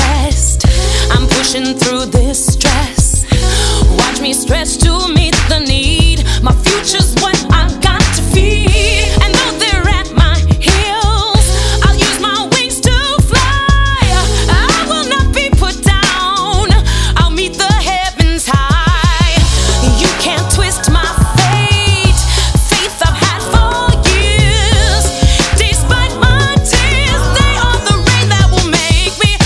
rest. I'm pushing through this stress. Watch me stretch to meet the need. My future's what I got to feed. And though they're at my heels, I'll use my wings to fly. I will not be put down. I'll meet the heavens high. You can't twist my fate. Faith I've had for years. Despite my tears, they are the rain that will make me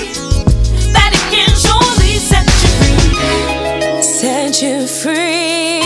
set you free.